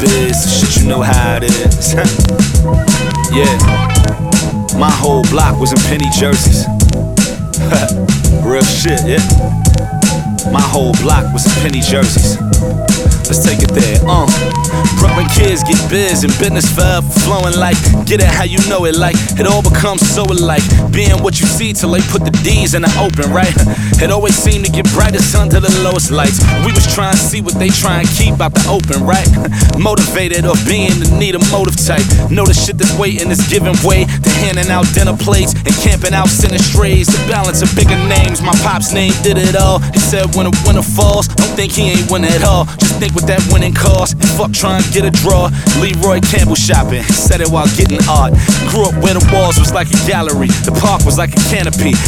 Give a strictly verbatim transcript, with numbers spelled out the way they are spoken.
biz, shit, you know how it is. Yeah, my whole block was in penny jerseys. Real shit, yeah. My whole block was in penny jerseys. Let's take it there, uh Brooklyn kids get biz and business forever flowing like get it how you know it, like it all becomes so alike. Being what you see till they put the D's in the open, right? It always seemed to get brightest under the lowest lights. We was trying to see what they try and keep out the open, right? Motivated or being the need a motive type. Know the shit that's waiting is giving way to handing out dinner plates and camping out center strays. The balance of bigger names, my pop's name did it all. He said when a winner falls, don't think he ain't winning at all. Just think what that winning cost, and fuck trying to get a draw. Leroy Campbell shopping, said it while getting art. Grew up where the walls was like a gallery, the park was like a canopy.